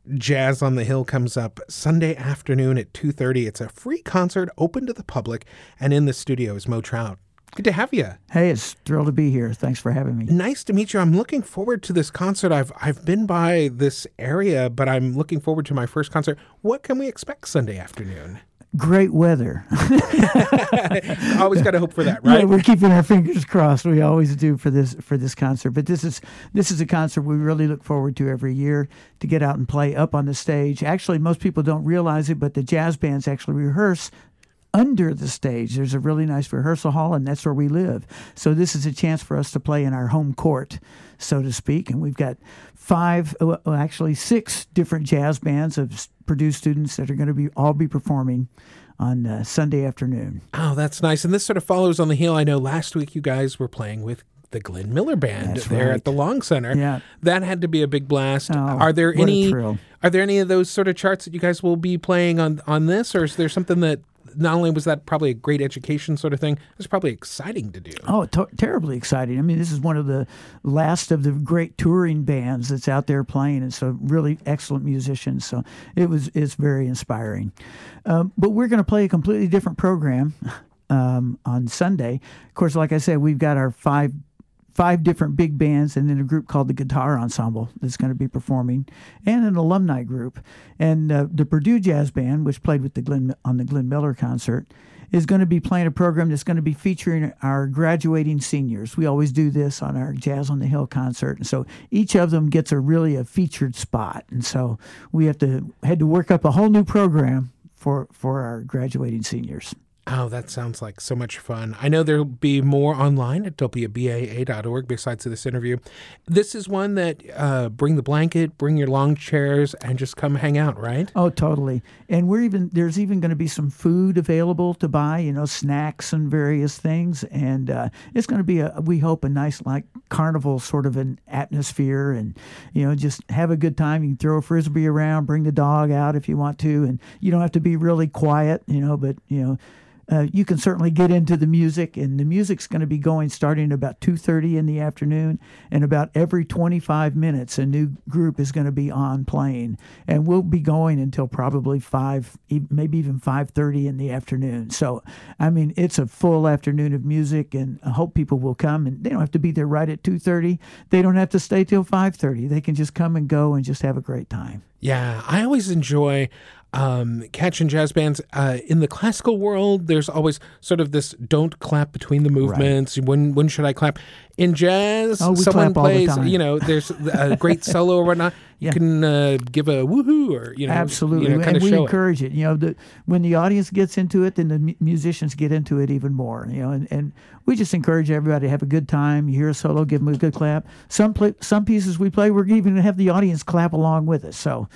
Jazz on the Hill comes up Sunday afternoon at 2:30. It's a free concert open to the public, and in the studio is Mo Trout. Good to have you. Hey, it's thrilled to be here. Thanks for having me. Nice to meet you. I'm looking forward to this concert. I've been by this area, but I'm looking forward to my first concert. What can we expect Sunday afternoon? Great weather. Always got to hope for that, right? Yeah, we're keeping our fingers crossed. We always do for this concert. But this is a concert we really look forward to every year, to get out and play up on the stage. Actually, most people don't realize it, but the jazz bands actually rehearse under the stage. There's a really nice rehearsal hall, and that's where we live. So this is a chance for us to play in our home court, so to speak. And we've got six different jazz bands of Purdue students that are going to all be performing on Sunday afternoon. Oh, that's nice. And this sort of follows on the heel. I know last week you guys were playing with the Glenn Miller Band there at the Long Center. Yeah. That had to be a big blast. Oh, Are there what a thrill. any of those sort of charts that you guys will be playing on this, or is there something that not only was that probably a great education sort of thing, it was probably exciting to do? Oh, terribly exciting. I mean, this is one of the last of the great touring bands that's out there playing, and so really excellent musicians. So it's very inspiring. But we're going to play a completely different program on Sunday. Of course, like I said, we've got our five different big bands, and then a group called the Guitar Ensemble that's going to be performing, and an alumni group. And the Purdue Jazz Band, which played with on the Glenn Miller concert, is going to be playing a program that's going to be featuring our graduating seniors. We always do this on our Jazz on the Hill concert, and so each of them gets a featured spot. And so we had to work up a whole new program for our graduating seniors. Oh, that sounds like so much fun. I know there'll be more online at WBAA.org besides this interview. This is one that bring the blanket, bring your lawn chairs, and just come hang out, right? Oh, totally. And there's even going to be some food available to buy, snacks and various things. And it's going to be, we hope, a nice carnival sort of an atmosphere, and, just have a good time. You can throw a Frisbee around, bring the dog out if you want to, and you don't have to be really quiet, but, you can certainly get into the music, and the music's going to be going starting about 2:30 in the afternoon, and about every 25 minutes a new group is going to be on playing, and we'll be going until probably 5, maybe even 5:30 in the afternoon. So, I mean, it's a full afternoon of music, and I hope people will come, and they don't have to be there right at 2:30. They don't have to stay till 5:30. They can just come and go and just have a great time. Yeah, I always enjoy catching jazz bands. In the classical world, there's always sort of this don't clap between the movements. Right. When should I clap? In jazz, someone plays, there's a great solo or whatnot. You can give a woohoo or, absolutely. And we encourage it. When the audience gets into it, then the musicians get into it even more. And we just encourage everybody to have a good time. You hear a solo, give them a good clap. Some pieces we play, we're even going to have the audience clap along with us. So,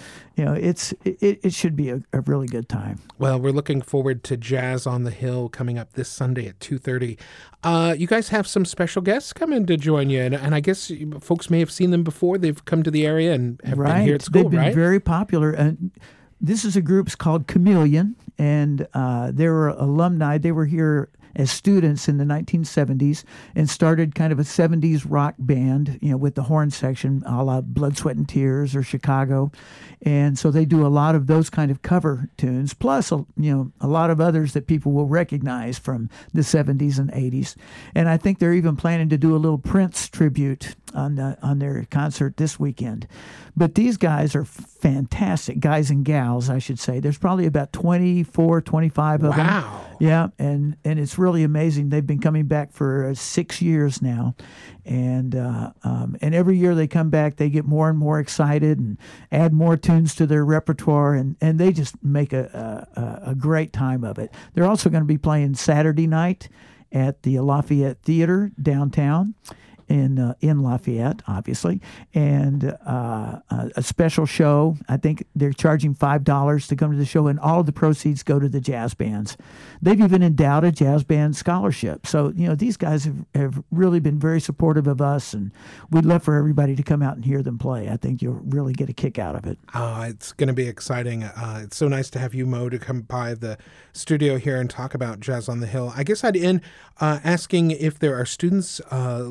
it should be a really good time. Well, we're looking forward to Jazz on the Hill coming up this Sunday at 2:30. You guys have some special guests coming to join you, and I guess folks may have seen them before. They've come to the area and have been here at school, They've been very popular. And this is a group called Chameleon, and they were alumni. They were here as students in the 1970s and started kind of a 70s rock band, with the horn section, a la Blood, Sweat, and Tears or Chicago. And so they do a lot of those kind of cover tunes, plus, a lot of others that people will recognize from the 70s and 80s. And I think they're even planning to do a little Prince tribute on their concert this weekend. But these guys are fantastic, guys and gals, I should say. There's probably about 24, 25 of them. Wow. Yeah, and it's really amazing. They've been coming back for 6 years now, and every year they come back, they get more and more excited and add more tunes to their repertoire, and they just make a great time of it. They're also going to be playing Saturday night at the Lafayette Theater downtown. In Lafayette, obviously, and a special show. I think they're charging $5 to come to the show, and all of the proceeds go to the jazz bands. They've even endowed a jazz band scholarship. So, these guys have really been very supportive of us, and we'd love for everybody to come out and hear them play. I think you'll really get a kick out of it. It's going to be exciting. It's so nice to have you, Mo, to come by the studio here and talk about Jazz on the Hill. I guess I'd end asking if there are students listening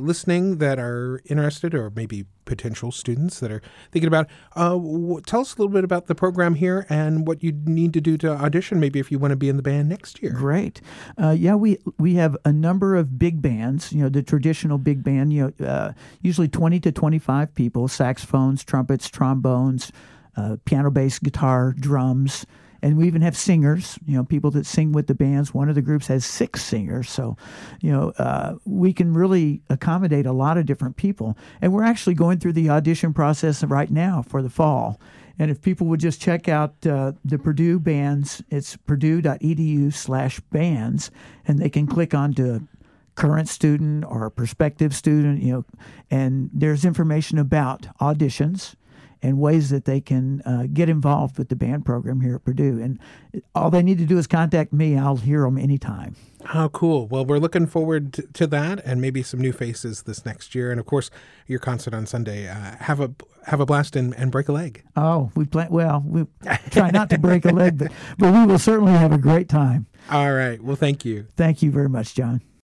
listening that are interested, or maybe potential students that are thinking about, tell us a little bit about the program here and what you need to do to audition, maybe if you want to be in the band next year. Great. We have a number of big bands, the traditional big band, usually 20 to 25 people, saxophones, trumpets, trombones, piano, bass, guitar, drums. And we even have singers, people that sing with the bands. One of the groups has 6 singers. So, we can really accommodate a lot of different people. And we're actually going through the audition process right now for the fall. And if people would just check out the Purdue bands, it's purdue.edu/bands, and they can click on to current student or prospective student, and there's information about auditions and ways that they can get involved with the band program here at Purdue. And all they need to do is contact me. I'll hear them anytime. How cool. Well, we're looking forward to that, and maybe some new faces this next year. And, of course, your concert on Sunday. Have a blast and break a leg. Oh, we try not to break a leg, but we will certainly have a great time. All right. Well, thank you. Thank you very much, John.